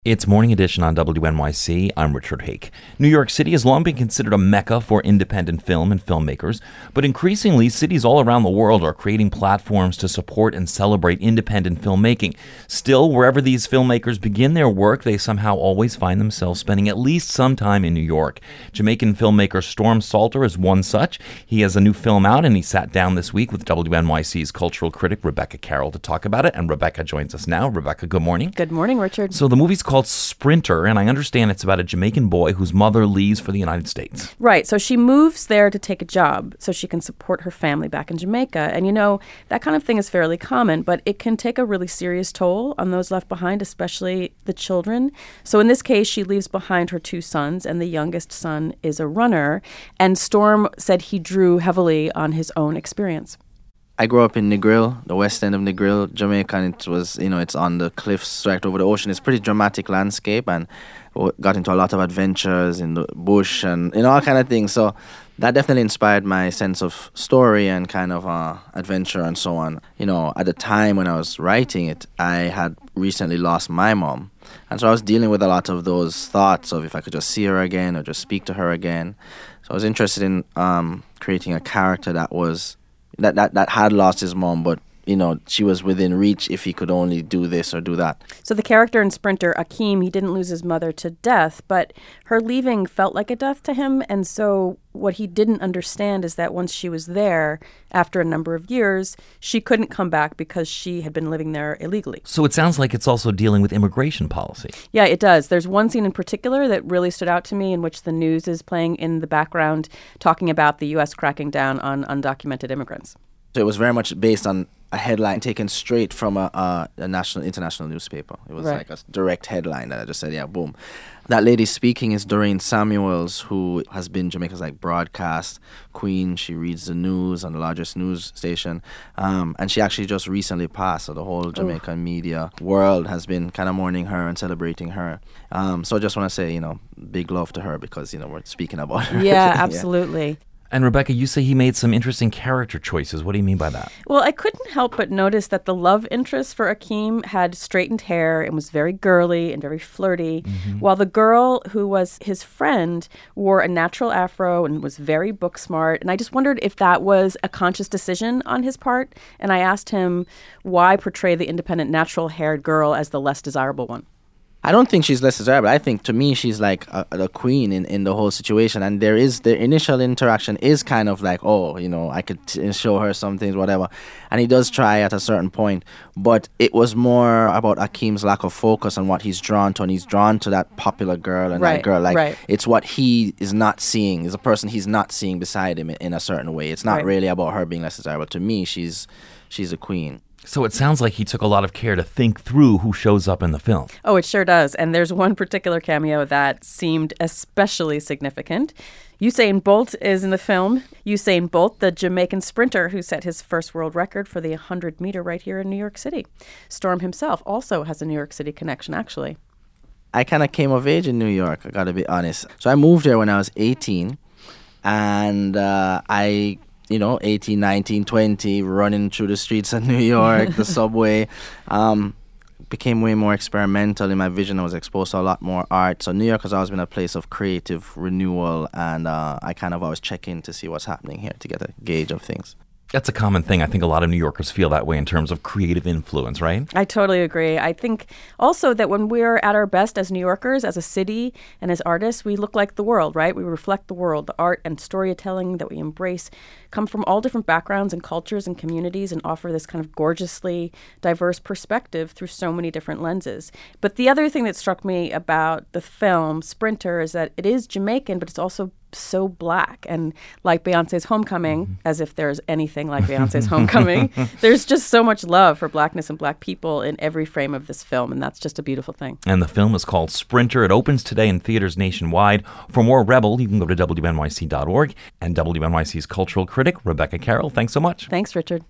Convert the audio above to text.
It's Morning Edition on WNYC. I'm Richard Hake. New York City has long been considered a mecca for independent film and filmmakers, but increasingly, cities all around the world are creating platforms to support and celebrate independent filmmaking. Still, wherever these filmmakers begin their work, they somehow always find themselves spending at least some time in New York. Jamaican filmmaker Storm Salter is one such. He has a new film out, and he sat down this week with WNYC's cultural critic Rebecca Carroll to talk about it, and Rebecca joins us now. Rebecca, good morning. Good morning, Richard. So the movie's called Sprinter, and I understand it's about a Jamaican boy whose mother leaves for the United States. Right. So she moves there to take a job so she can support her family back in Jamaica. And that kind of thing is fairly common, but it can take a really serious toll on those left behind, especially the children. So in this case, she leaves behind her two sons, and the youngest son is a runner. And Storm said he drew heavily on his own experience. I grew up in Negril, the west end of Negril, Jamaica, and it was, it's on the cliffs right over the ocean. It's a pretty dramatic landscape, and got into a lot of adventures in the bush and, all kind of things. So that definitely inspired my sense of story and kind of adventure and so on. At the time when I was writing it, I had recently lost my mom. And so I was dealing with a lot of those thoughts of if I could just see her again or just speak to her again. So I was interested in creating a character that was that had lost his mom, but she was within reach if he could only do this or do that. So the character in Sprinter, Akeem, he didn't lose his mother to death, but her leaving felt like a death to him. And so what he didn't understand is that once she was there, after a number of years, she couldn't come back because she had been living there illegally. So it sounds like it's also dealing with immigration policy. Yeah, it does. There's one scene in particular that really stood out to me in which the news is playing in the background, talking about the U.S. cracking down on undocumented immigrants. So it was very much based on a headline taken straight from a international newspaper. It was like a direct headline that I just said, yeah, boom. That lady speaking is Doreen Samuels, who has been Jamaica's broadcast queen. She reads the news on the largest news station. And she actually just recently passed. So the whole Jamaican media world has been kind of mourning her and celebrating her. So I just want to say, big love to her because, we're speaking about her. Yeah, absolutely. Yeah. And Rebecca, you say he made some interesting character choices. What do you mean by that? Well, I couldn't help but notice that the love interest for Akeem had straightened hair and was very girly and very flirty, while the girl who was his friend wore a natural afro and was very book smart. And I just wondered if that was a conscious decision on his part. And I asked him why portray the independent, natural-haired girl as the less desirable one. I don't think she's less desirable. I think, to me, she's like a queen in the whole situation. And the initial interaction is kind of like, I could show her some things, whatever. And he does try at a certain point. But it was more about Akeem's lack of focus on what he's drawn to. And he's drawn to that popular girl and that girl. It's what he is not seeing. Is a person he's not seeing beside him in a certain way. It's not really about her being less desirable. To me, she's a queen. So it sounds like he took a lot of care to think through who shows up in the film. Oh, it sure does. And there's one particular cameo that seemed especially significant. Usain Bolt is in the film. Usain Bolt, the Jamaican sprinter who set his first world record for the 100-meter right here in New York City. Storm himself also has a New York City connection, actually. I kind of came of age in New York, I got to be honest. So I moved there when I was 18, and 18, 19, 20, running through the streets of New York, the subway, became way more experimental in my vision. I was exposed to a lot more art. So New York has always been a place of creative renewal, and I kind of always check in to see what's happening here to get a gauge of things. That's a common thing. I think a lot of New Yorkers feel that way in terms of creative influence, right? I totally agree. I think also that when we're at our best as New Yorkers, as a city, and as artists, we look like the world, right? We reflect the world. The art and storytelling that we embrace come from all different backgrounds and cultures and communities and offer this kind of gorgeously diverse perspective through so many different lenses. But the other thing that struck me about the film Sprinter is that it is Jamaican, but it's also so black. And like Beyonce's Homecoming, as if there's anything like Beyonce's Homecoming, there's just so much love for blackness and black people in every frame of this film. And that's just a beautiful thing. And the film is called Sprinter. It opens today in theaters nationwide. For more Rebel, you can go to WNYC.org. And WNYC's cultural critic, Rebecca Carroll. Thanks so much. Thanks, Richard.